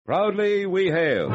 Proudly we hail.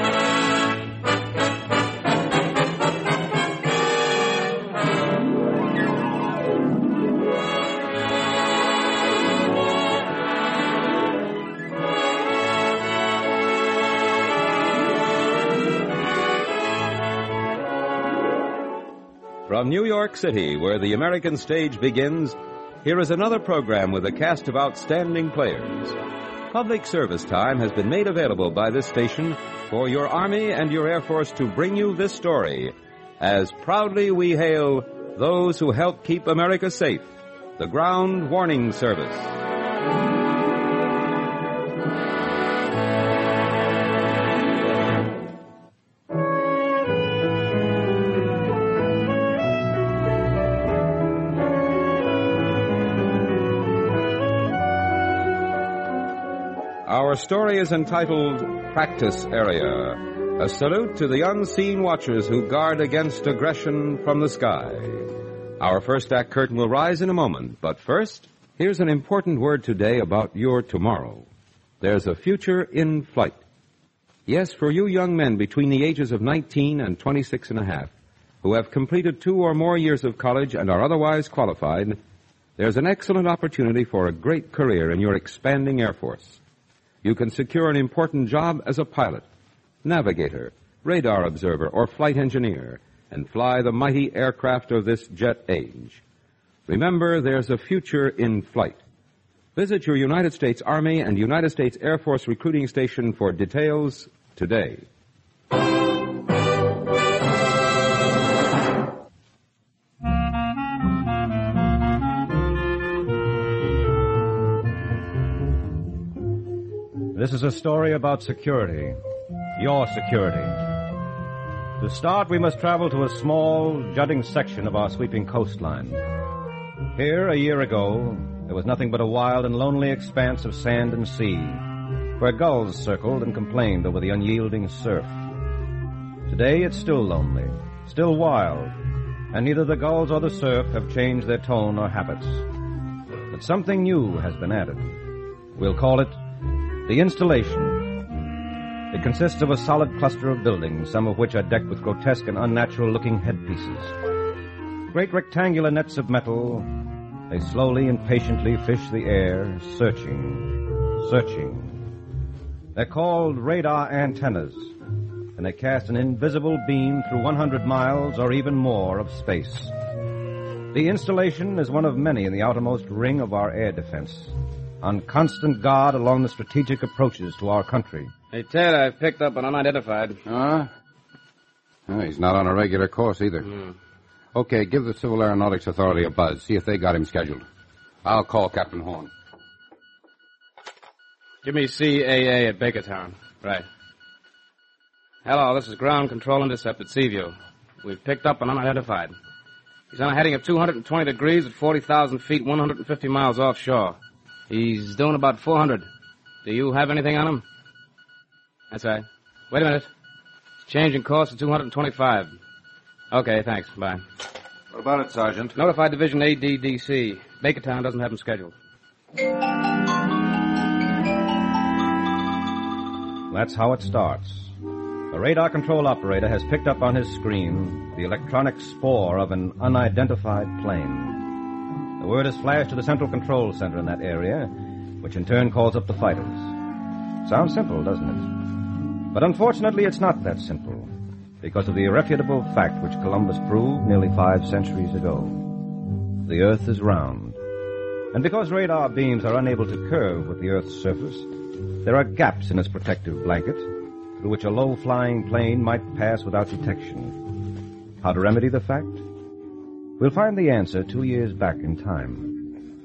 From New York City, where the American stage begins, here is another program with a cast of outstanding players. Public service time has been made available by this station for your Army and your Air Force to bring you this story, as proudly we hail those who help keep America safe, the Ground Warning Service. Our story is entitled Practice Area, a salute to the unseen watchers who guard against aggression from the sky. Our first act curtain will rise in a moment, but first, here's an important word today about your tomorrow. There's a future in flight. Yes, for you young men between the ages of 19 and 26 and a half, who have completed 2 or more years of college and are otherwise qualified, there's an excellent opportunity for a great career in your expanding Air Force. You can secure an important job as a pilot, navigator, radar observer, or flight engineer, and fly the mighty aircraft of this jet age. Remember, there's a future in flight. Visit your United States Army and United States Air Force recruiting station for details today. This is a story about security, your security. To start, we must travel to a small, jutting section of our sweeping coastline. Here, a year ago, there was nothing but a wild and lonely expanse of sand and sea, where gulls circled and complained over the unyielding surf. Today, it's still lonely, still wild, and neither the gulls or the surf have changed their tone or habits. But something new has been added. We'll call it the installation. It consists of a solid cluster of buildings, some of which are decked with grotesque and unnatural-looking headpieces. Great rectangular nets of metal, they slowly and patiently fish the air, searching. They're called radar antennas, and they cast an invisible beam through 100 miles or even more of space. The installation is one of many in the outermost ring of our air defense, on constant guard along the strategic approaches to our country. Hey, Ted, I've picked up an unidentified. Huh? Oh, he's not on a regular course either. Okay, give the Civil Aeronautics Authority a buzz. See if they got him scheduled. I'll call Captain Horn. Give me CAA at Bakertown. Right. Hello, this is Ground Control Intercept at Seaview. We've picked up an unidentified. He's on a heading of 220 degrees at 40,000 feet, 150 miles offshore. He's doing about 400. Do you have anything on him? That's right. Wait a minute. Changing course to 225. Okay, thanks. Bye. What about it, Sergeant? Notified Division ADDC. Bakertown doesn't have him scheduled. That's how it starts. The radar control operator has picked up on his screen the electronic spoor of an unidentified plane. The word is flashed to the central control center in that area, which in turn calls up the fighters. Sounds simple, doesn't it? But unfortunately, it's not that simple, because of the irrefutable fact which Columbus proved nearly 5 centuries ago. The Earth is round. And because radar beams are unable to curve with the Earth's surface, there are gaps in its protective blanket through which a low-flying plane might pass without detection. How to remedy the fact? We'll find the answer 2 years back in time.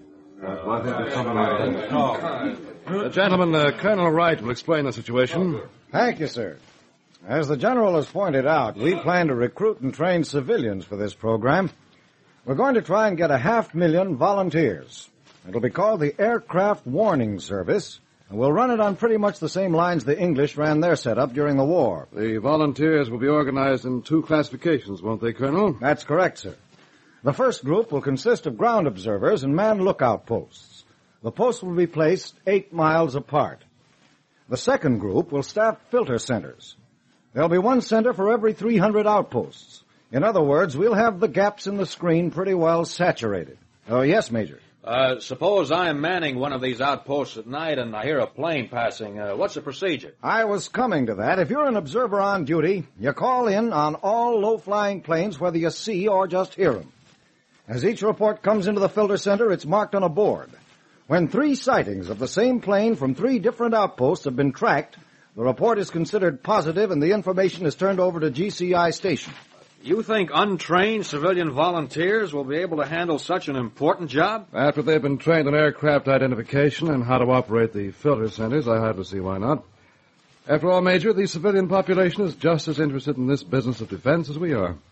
Gentlemen, Colonel Wright will explain the situation. Thank you, sir. As the General has pointed out, we plan to recruit and train civilians for this program. We're going to try and get 500,000 volunteers. It'll be called the Aircraft Warning Service, and we'll run it on pretty much the same lines the English ran their setup during the war. The volunteers will be organized in 2 classifications, won't they, Colonel? That's correct, sir. The first group will consist of ground observers and manned lookout posts. The posts will be placed 8 miles apart. The second group will staff filter centers. There'll be one center for every 300 outposts. In other words, we'll have the gaps in the screen pretty well saturated. Oh, yes, Major. Suppose I'm manning one of these outposts at night and I hear a plane passing. What's the procedure? I was coming to that. If you're an observer on duty, you call in on all low-flying planes, whether you see or just hear them. As each report comes into the filter center, it's marked on a board. When 3 sightings of the same plane from 3 different outposts have been tracked, the report is considered positive and the information is turned over to GCI station. You think untrained civilian volunteers will be able to handle such an important job? After they've been trained in aircraft identification and how to operate the filter centers, I hardly see why not. After all, Major, the civilian population is just as interested in this business of defense as we are.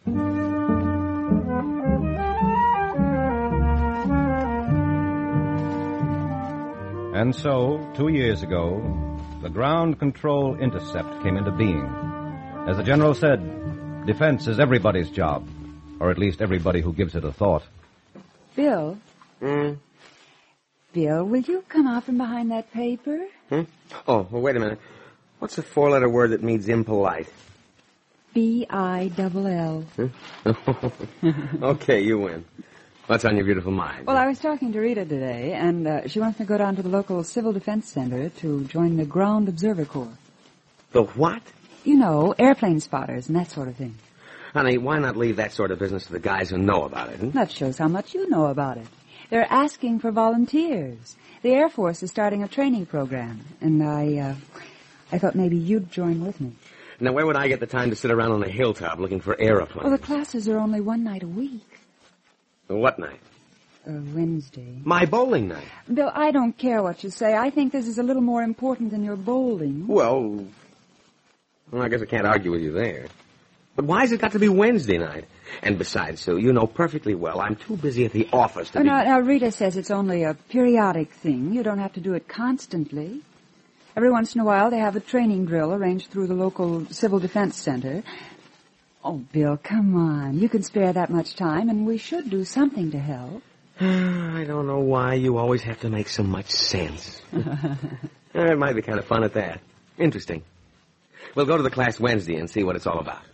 And so, 2 years ago, the ground control intercept came into being. As the general said, defense is everybody's job, or at least everybody who gives it a thought. Bill? Bill, will you come out from behind that paper? Oh, well, wait a minute. What's the 4-letter word that means impolite? B-I-double-L. Okay, you win. What's on your beautiful mind? Well, I was talking to Rita today, and she wants me to go down to the local Civil Defense Center to join the Ground Observer Corps. The what? You know, airplane spotters and that sort of thing. Honey, why not leave that sort of business to the guys who know about it? That shows how much you know about it. They're asking for volunteers. The Air Force is starting a training program, and I thought maybe you'd join with me. Now, where would I get the time to sit around on a hilltop looking for aeroplanes? Well, the classes are only one night a week. What night? Wednesday. My bowling night. Bill, I don't care what you say. I think this is a little more important than your bowling. Well, I guess I can't argue with you there. But why has it got to be Wednesday night? And besides, Sue, you know perfectly well I'm too busy at the office to be... Now, Rita says it's only a periodic thing. You don't have to do it constantly. Every once in a while they have a training drill arranged through the local Civil Defense Center. Oh, Bill, come on. You can spare that much time, and we should do something to help. I don't know why you always have to make so much sense. It might be kind of fun at that. Interesting. We'll go to the class Wednesday and see what it's all about.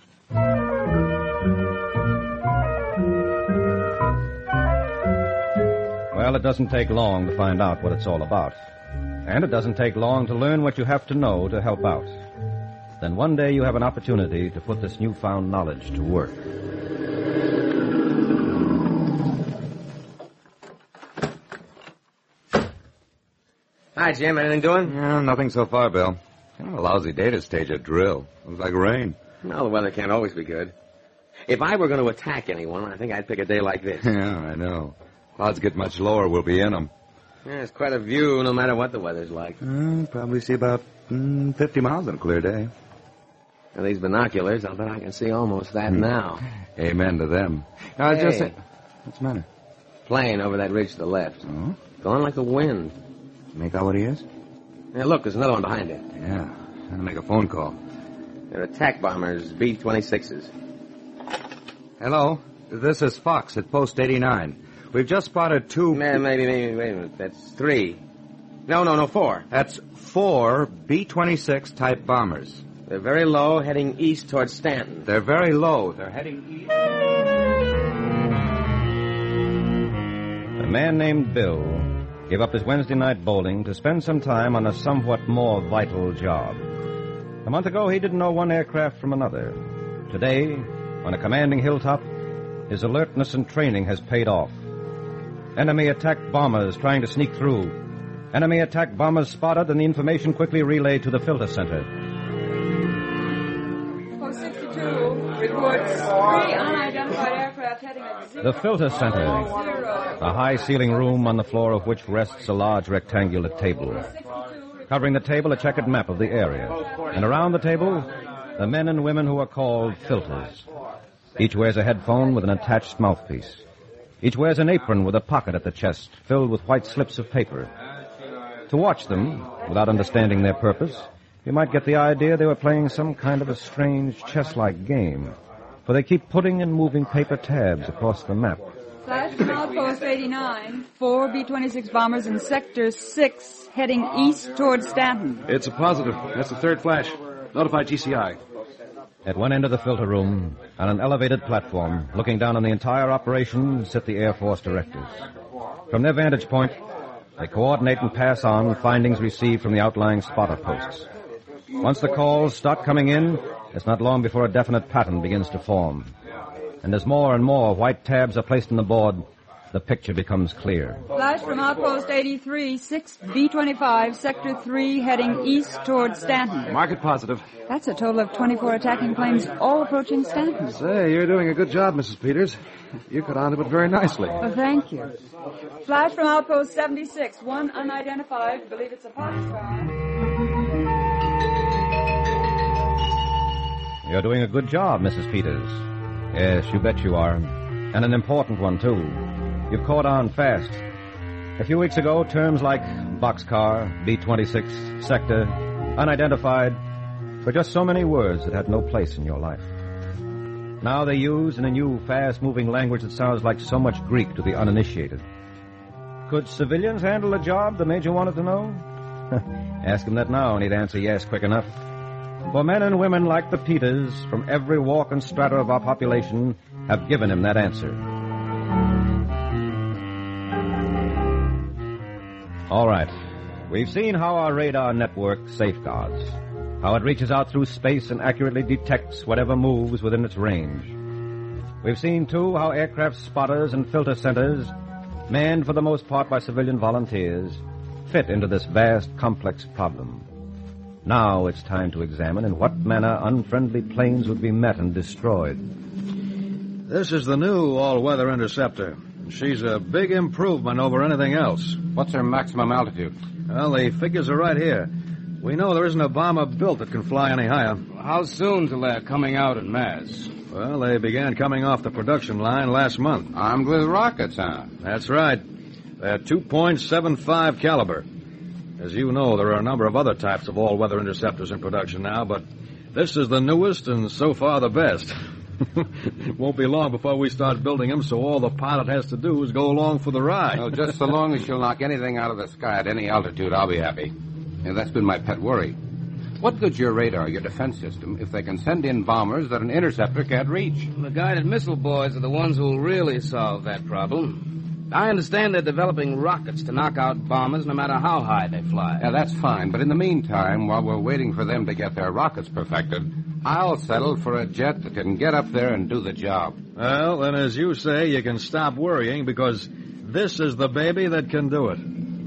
Well, it doesn't take long to find out what it's all about. And it doesn't take long to learn what you have to know to help out. Then one day you have an opportunity to put this newfound knowledge to work. Hi, Jim. Anything doing? Yeah, nothing so far, Bill. Kind of a lousy day to stage a drill. Looks like rain. No, the weather can't always be good. If I were going to attack anyone, I think I'd pick a day like this. Yeah, I know. Clouds get much lower, we'll be in them. Yeah, it's quite a view, no matter what the weather's like. Probably see about 50 miles on a clear day. And these binoculars, I'll bet I can see almost that now. Amen to them. Hey. Just say, what's the matter? Plane over that ridge to the left. Oh? Going like the wind. Make out what he is? Hey, look, there's another one behind it. Yeah. I'll make a phone call. They're attack bombers, B-26s. Hello. This is Fox at Post 89. We've just spotted 2... Maybe, wait a minute. That's 3. No, 4. That's 4 B-26 type bombers. They're very low, heading east towards Stanton. They're very low. They're heading east. A man named Bill gave up his Wednesday night bowling to spend some time on a somewhat more vital job. A month ago, he didn't know one aircraft from another. Today, on a commanding hilltop, his alertness and training has paid off. Enemy attack bombers trying to sneak through. Enemy attack bombers spotted and the information quickly relayed to the filter center. Post 62 reports 3 unidentified aircraft heading at 0. The filter center, a high ceiling room on the floor of which rests a large rectangular table. Covering the table, a checkered map of the area. And around the table, the men and women who are called filters. Each wears a headphone with an attached mouthpiece. Each wears an apron with a pocket at the chest filled with white slips of paper. To watch them, without understanding their purpose, you might get the idea they were playing some kind of a strange chess-like game, for they keep putting and moving paper tabs across the map, Flash from Outpost 89. 4 B-26 bombers in Sector 6 heading east toward Stanton. It's a positive. That's the third flash. Notify GCI. At one end of the filter room, on an elevated platform, looking down on the entire operation, sit the Air Force directors. From their vantage point, they coordinate and pass on findings received from the outlying spotter posts. Once the calls start coming in, it's not long before a definite pattern begins to form. And as more and more white tabs are placed on the board, the picture becomes clear. Flash from Outpost 83, 6 B-25, Sector 3, heading east toward Stanton. Mark it positive. That's a total of 24 attacking planes, all approaching Stanton. Say, you're doing a good job, Mrs. Peters. You got onto it very nicely. Well, thank you. Flash from Outpost 76, 1 unidentified, believe it's a Foxtrot. You're doing a good job, Mrs. Peters. Yes, you bet you are. And an important one, too. You've caught on fast. A few weeks ago, terms like boxcar, B-26, sector, unidentified, were just so many words that had no place in your life. Now they're used in a new, fast-moving language that sounds like so much Greek to the uninitiated. Could civilians handle a job, the Major wanted to know? Ask him that now, and he'd answer yes quick enough. For men and women like the Peters, from every walk and strata of our population, have given him that answer. All right. We've seen how our radar network safeguards, how it reaches out through space and accurately detects whatever moves within its range. We've seen, too, how aircraft spotters and filter centers, manned for the most part by civilian volunteers, fit into this vast, complex problem. Now it's time to examine in what manner unfriendly planes would be met and destroyed. This is the new all-weather interceptor. She's a big improvement over anything else. What's her maximum altitude? Well, the figures are right here. We know there isn't a bomber built that can fly any higher. How soon till they're coming out in mass? Well, they began coming off the production line last month. Armed with rockets, huh? That's right. They're 2.75 caliber. As you know, there are a number of other types of all-weather interceptors in production now, but this is the newest and so far the best. Won't be long before we start building them, so all the pilot has to do is go along for the ride. Well, just so long as she'll knock anything out of the sky at any altitude, I'll be happy. Yeah, that's been my pet worry. What good's your radar, your defense system, if they can send in bombers that an interceptor can't reach? The guided missile boys are the ones who will really solve that problem. I understand they're developing rockets to knock out bombers no matter how high they fly. Yeah, that's fine, but in the meantime, while we're waiting for them to get their rockets perfected, I'll settle for a jet that can get up there and do the job. Well, then as you say, you can stop worrying because this is the baby that can do it.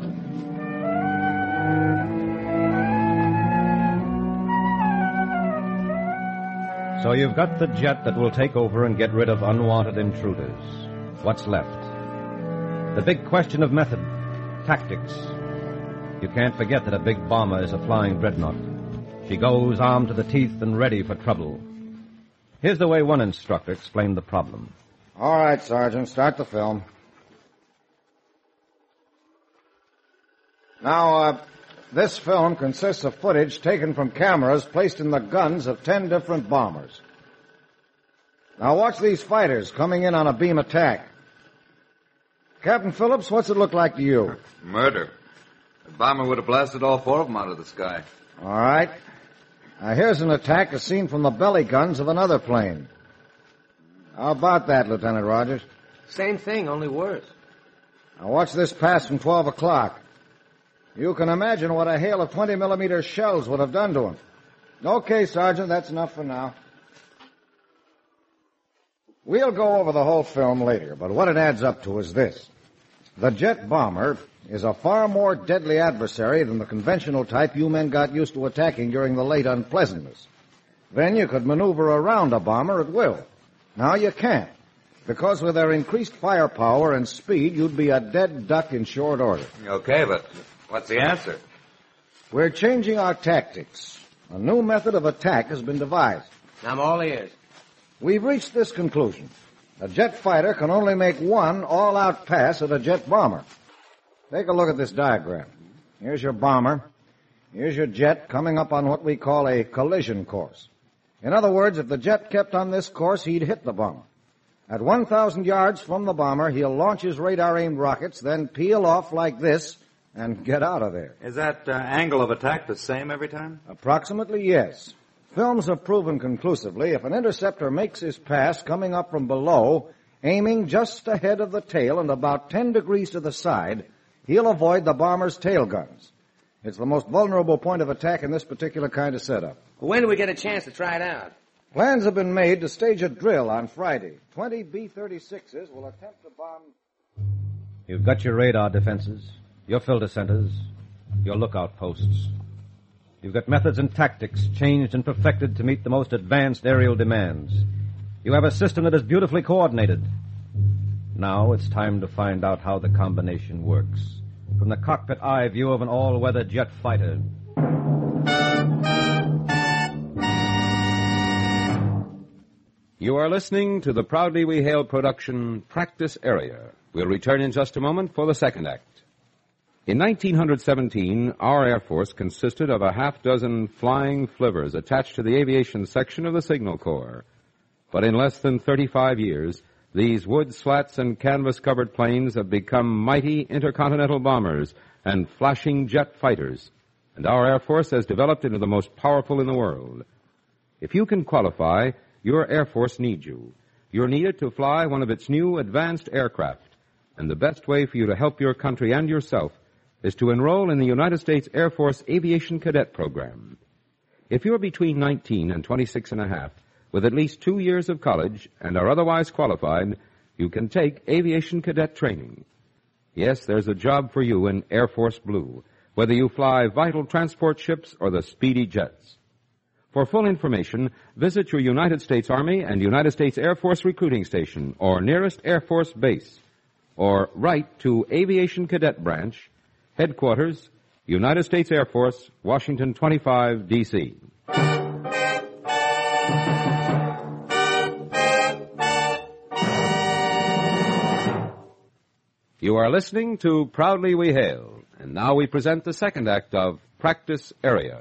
So you've got the jet that will take over and get rid of unwanted intruders. What's left? The big question of method, tactics. You can't forget that a big bomber is a flying dreadnought. She goes armed to the teeth and ready for trouble. Here's the way one instructor explained the problem. All right, Sergeant, start the film. Now, this film consists of footage taken from cameras placed in the guns of 10 different bombers. Now watch these fighters coming in on a beam attack. Captain Phillips, what's it look like to you? Murder. The bomber would have blasted all 4 of them out of the sky. All right. Now here's an attack as seen from the belly guns of another plane. How about that, Lieutenant Rogers? Same thing, only worse. Now watch this pass from 12 o'clock. You can imagine what a hail of 20-millimeter shells would have done to him. Okay, Sergeant, that's enough for now. We'll go over the whole film later, but what it adds up to is this. The jet bomber is a far more deadly adversary than the conventional type you men got used to attacking during the late unpleasantness. Then you could maneuver around a bomber at will. Now you can't, because with their increased firepower and speed, you'd be a dead duck in short order. Okay, but what's the answer? We're changing our tactics. A new method of attack has been devised. I'm all ears. We've reached this conclusion. A jet fighter can only make one all-out pass at a jet bomber. Take a look at this diagram. Here's your bomber. Here's your jet coming up on what we call a collision course. In other words, if the jet kept on this course, he'd hit the bomber. At 1,000 yards from the bomber, he'll launch his radar-aimed rockets, then peel off like this and get out of there. Is that angle of attack the same every time? Approximately, yes. Films have proven conclusively if an interceptor makes his pass coming up from below, aiming just ahead of the tail and about 10 degrees to the side, he'll avoid the bomber's tail guns. It's the most vulnerable point of attack in this particular kind of setup. When do we get a chance to try it out? Plans have been made to stage a drill on Friday. 20 B-36s will attempt to bomb... You've got your radar defenses, your filter centers, your lookout posts. You've got methods and tactics changed and perfected to meet the most advanced aerial demands. You have a system that is beautifully coordinated. Now it's time to find out how the combination works. From the cockpit eye view of an all-weather jet fighter. You are listening to the Proudly We Hail production Practice Area. We'll return in just a moment for the second act. In 1917, our Air Force consisted of a half-dozen flying flivvers attached to the aviation section of the Signal Corps. But in less than 35 years, these wood slats and canvas-covered planes have become mighty intercontinental bombers and flashing jet fighters, and our Air Force has developed into the most powerful in the world. If you can qualify, your Air Force needs you. You're needed to fly one of its new advanced aircraft, and the best way for you to help your country and yourself is to enroll in the United States Air Force Aviation Cadet Program. If you're between 19 and 26 and a half, with at least 2 years of college and are otherwise qualified, you can take aviation cadet training. Yes, there's a job for you in Air Force Blue, whether you fly vital transport ships or the speedy jets. For full information, visit your United States Army and United States Air Force recruiting station or nearest Air Force base, or write to Aviation Cadet Branch, Headquarters, United States Air Force, Washington 25, D.C. You are listening to Proudly We Hail, and now we present the second act of Practice Area.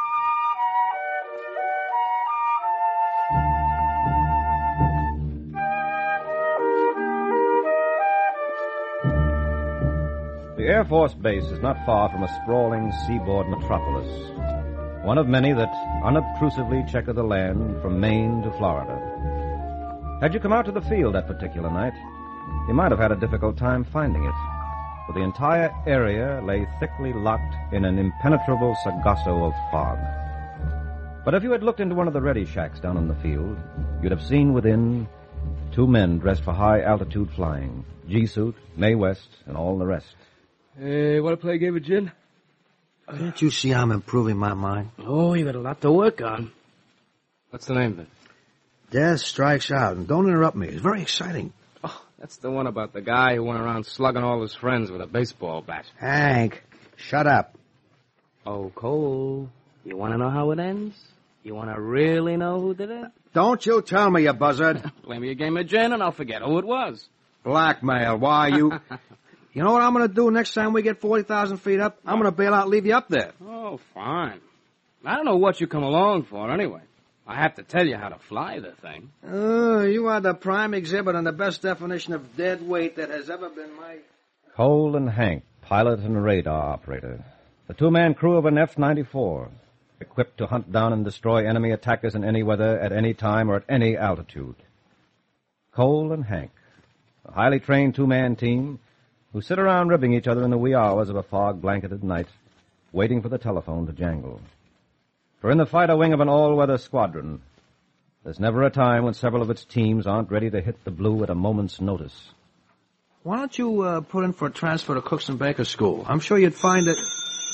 The Air Force Base is not far from a sprawling seaboard metropolis, one of many that unobtrusively checker the land from Maine to Florida. Had you come out to the field that particular night, you might have had a difficult time finding it, for the entire area lay thickly locked in an impenetrable sargasso of fog. But if you had looked into one of the ready shacks down in the field, you'd have seen within 2 men dressed for high-altitude flying, G-suit, Mae West, and all the rest. Hey, want to play a game of gin? Can't you see I'm improving my mind? Oh, you got a lot to work on. What's the name of it? Death Strikes Out. And don't interrupt me. It's very exciting. Oh, that's the one about the guy who went around slugging all his friends with a baseball bat. Hank, shut up. Oh, Cole, you want to know how it ends? You want to really know who did it? Don't you tell me, you buzzard. Play me a game of gin and I'll forget who it was. Blackmail. Why, you... You know what I'm going to do next time we get 40,000 feet up? I'm going to bail out and leave you up there. Oh, fine. I don't know what you come along for, anyway. I have to tell you how to fly the thing. You are the prime exhibit and the best definition of dead weight that has ever been my... Cole and Hank, pilot and radar operator. The 2-man crew of an F-94, equipped to hunt down and destroy enemy attackers in any weather, at any time, or at any altitude. Cole and Hank, a highly trained 2-man team who sit around ribbing each other in the wee hours of a fog-blanketed night, waiting for the telephone to jangle. For in the fighter wing of an all-weather squadron, there's never a time when several of its teams aren't ready to hit the blue at a moment's notice. Why don't you put in for a transfer to Cooks and Baker School? I'm sure you'd find that...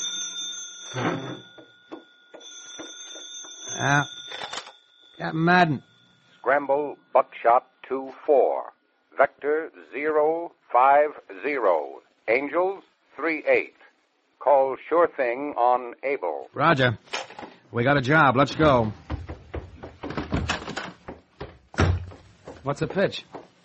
Captain Madden. Scramble Buckshot 2-4. Vector 050. Angels 38. Call Sure Thing on Able. Roger. We got a job. Let's go. What's the pitch?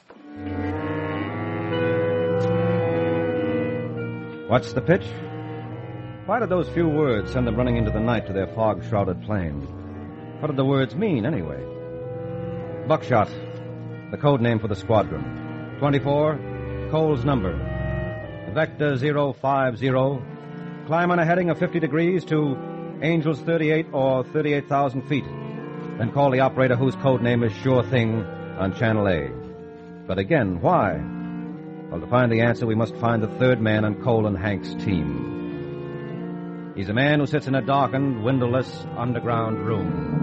What's the pitch? Why did those few words send them running into the night to their fog-shrouded plane? What did the words mean, anyway? Buckshot. the code name for the squadron. 24, Cole's number. Vector 050. Climb on a heading of 50 degrees to Angels 38 or 38,000 feet. Then call the operator whose code name is Sure Thing on Channel A. But again, why? Well, to find the answer, we must find the third man on Cole and Hank's team. He's a man who sits in a darkened, windowless, underground room.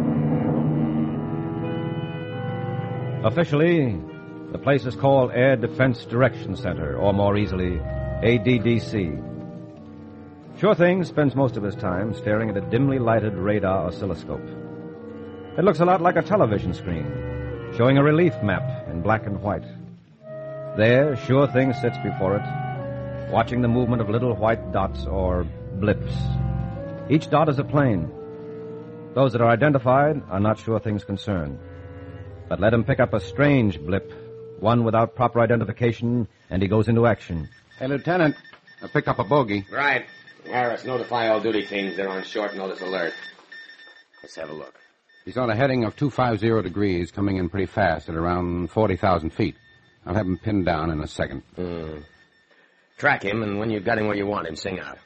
Officially, the place is called Air Defense Direction Center, or more easily, ADDC. Sure Thing spends most of his time staring at a dimly lighted radar oscilloscope. It looks a lot like a television screen, showing a relief map in black and white. There, Sure Thing sits before it, watching the movement of little white dots or blips. Each dot is a plane. Those that are identified are not Sure Thing's concern. But let him pick up a strange blip, one without proper identification, and he goes into action. Hey, Lieutenant, I picked up a bogey. Right. Harris, notify all duty teams they're on short notice alert. Let's have a look. He's on a heading of 250 degrees, coming in pretty fast at around 40,000 feet. I'll have him pinned down in a second. Track him, and when you've got him where you want him, sing out.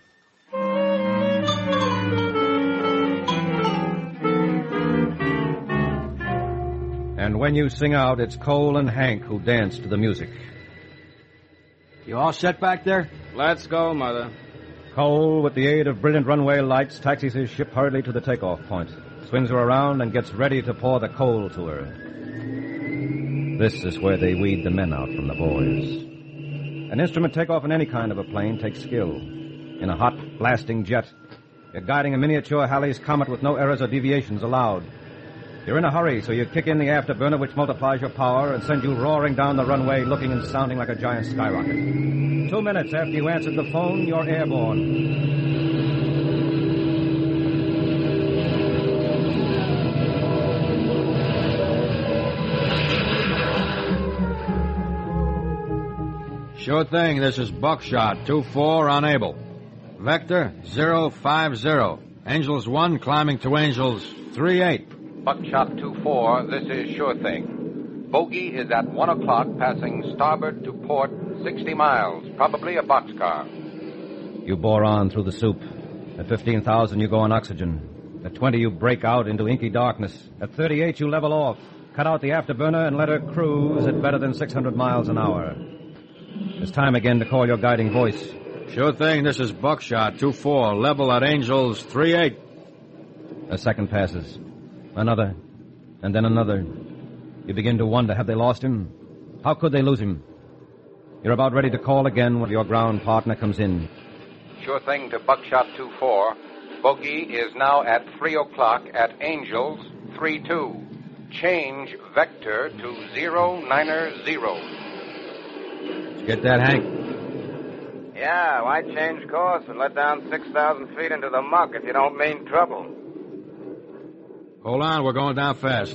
And when you sing out, it's Cole and Hank who dance to the music. You all set back there? Let's go, Mother. Cole, with the aid of brilliant runway lights, taxis his ship hurriedly to the takeoff point, swings her around, and gets ready to pour the coal to her. This is where they weed the men out from the boys. An instrument takeoff in any kind of a plane takes skill. In a hot, blasting jet, you're guiding a miniature Halley's Comet with no errors or deviations allowed. You're in a hurry, so you kick in the afterburner, which multiplies your power and sends you roaring down the runway, looking and sounding like a giant skyrocket. 2 minutes after you answered the phone, you're airborne. Sure Thing, this is Buckshot, 2-4, unable. Vector 050. Angels 1 climbing to Angels 38. Buckshot 2-4, this is Sure Thing. Bogey is at 1 o'clock, passing starboard to port 60 miles, probably a boxcar. You bore on through the soup. At 15,000, you go on oxygen. At 20, you break out into inky darkness. At 38, you level off, cut out the afterburner, and let her cruise at better than 600 miles an hour. It's time again to call your guiding voice. Sure Thing, this is Buckshot, 2-4, level at Angels 38. A second passes. Another, and then another. You begin to wonder, have they lost him? How could they lose him? You're about ready to call again when your ground partner comes in. Sure Thing to Buckshot 2-4. Bogey is now at 3 o'clock at Angels 32. Change vector to 090. Did you get that, Hank? Yeah, why change course and let down 6,000 feet into the muck if you don't mean trouble? Hold on, we're going down fast.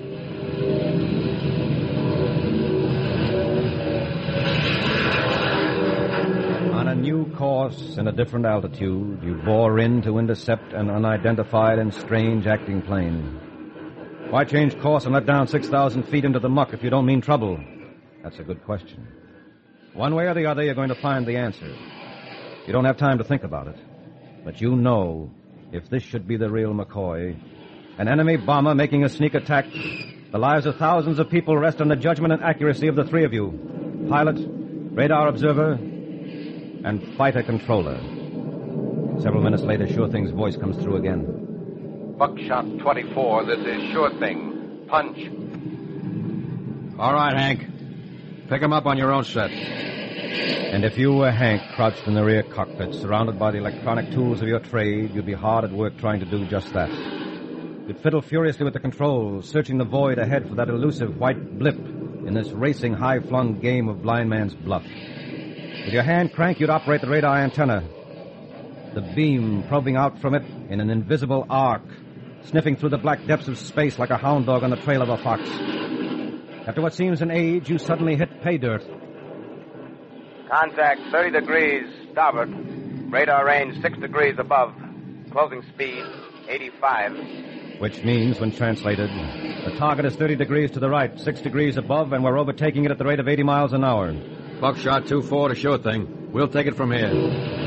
On a new course and a different altitude, you bore in to intercept an unidentified and strange acting plane. Why change course and let down 6,000 feet into the muck if you don't mean trouble? That's a good question. One way or the other, you're going to find the answer. You don't have time to think about it. But you know, if this should be the real McCoy, an enemy bomber making a sneak attack, the lives of thousands of people rest on the judgment and accuracy of the three of you. Pilot, radar observer, and fighter controller. Several minutes later, Sure Thing's voice comes through again. Buckshot 24, this is Sure Thing. Punch. All right, Hank. Pick him up on your own set. And if you were Hank, crouched in the rear cockpit, surrounded by the electronic tools of your trade, you'd be hard at work trying to do just that. You'd fiddle furiously with the controls, searching the void ahead for that elusive white blip in this racing, high-flung game of blind man's bluff. With your hand crank, you'd operate the radar antenna. The beam probing out from it in an invisible arc, sniffing through the black depths of space like a hound dog on the trail of a fox. After what seems an age, you suddenly hit pay dirt. Contact 30 degrees, starboard. Radar range 6 degrees above. Closing speed 85. Which means, when translated, the target is 30 degrees to the right, 6 degrees above, and we're overtaking it at the rate of 80 miles an hour. Buckshot 2-4 to sure thing. We'll take it from here.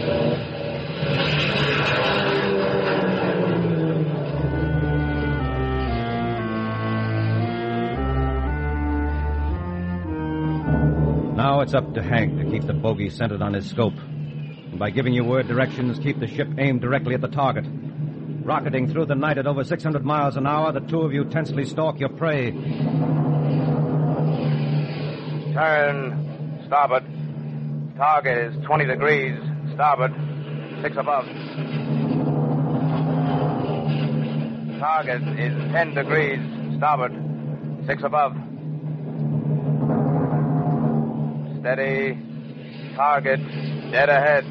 Now it's up to Hank to keep the bogey centered on his scope. And by giving you word directions, keep the ship aimed directly at the target. Rocketing through the night at over 600 miles an hour, the two of you tensely stalk your prey. Turn. Starboard. Target is 20 degrees. Starboard. 6 above. Target is 10 degrees. Starboard. 6 above. Steady. Target. Dead ahead.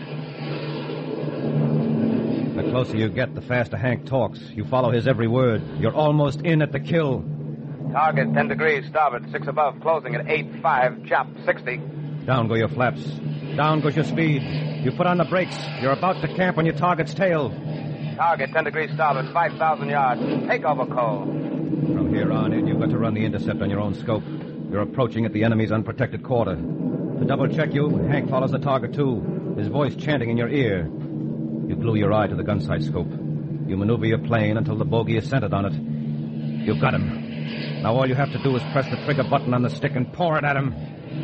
The closer you get, the faster Hank talks. You follow his every word. You're almost in at the kill. Target 10 degrees. Starboard. 6 above. Closing at 8-5. Chop. 60. Down go your flaps. Down goes your speed. You put on the brakes. You're about to camp on your target's tail. Target 10 degrees starboard, 5,000 yards. Take over coal. From here on in, you've got to run the intercept on your own scope. You're approaching at the enemy's unprotected quarter. To double-check you, Hank follows the target, too, his voice chanting in your ear. You glue your eye to the gunsight scope. You maneuver your plane until the bogey is centered on it. You've got him. Now all you have to do is press the trigger button on the stick and pour it at him.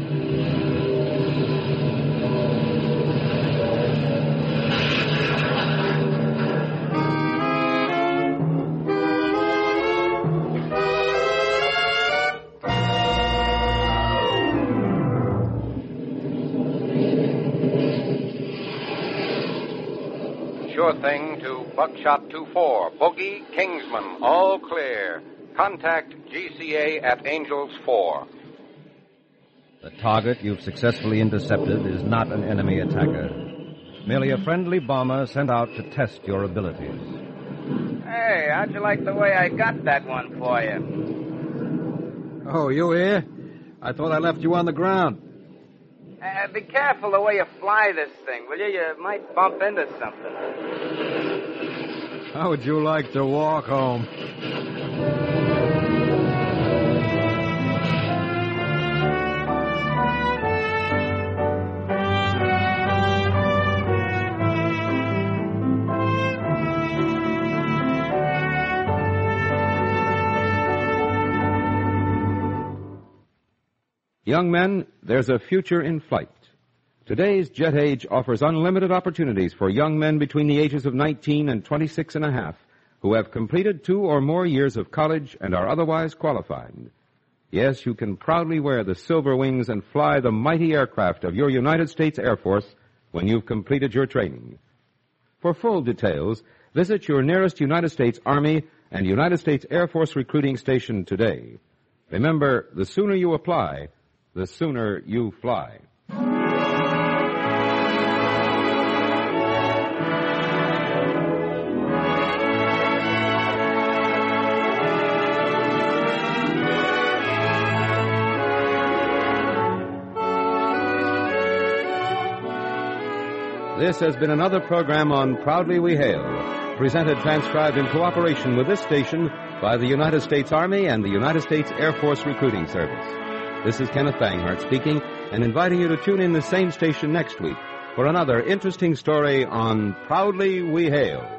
Sure thing to Buckshot 2-4. Bogey, Kingsman, all clear. Contact GCA at Angels 4. The target you've successfully intercepted is not an enemy attacker. Merely a friendly bomber sent out to test your abilities. Hey, how'd you like the way I got that one for you? Oh, you here? I thought I left you on the ground. Be careful the way you fly this thing, will you? You might bump into something. How would you like to walk home? Young men, there's a future in flight. Today's jet age offers unlimited opportunities for young men between the ages of 19 and 26 and a half who have completed 2 or more years of college and are otherwise qualified. Yes, you can proudly wear the silver wings and fly the mighty aircraft of your United States Air Force when you've completed your training. For full details, visit your nearest United States Army and United States Air Force recruiting station today. Remember, the sooner you apply, the sooner you fly. This has been another program on Proudly We Hail, presented transcribed in cooperation with this station by the United States Army and the United States Air Force Recruiting Service. This is Kenneth Banghart speaking and inviting you to tune in the same station next week for another interesting story on Proudly We Hail.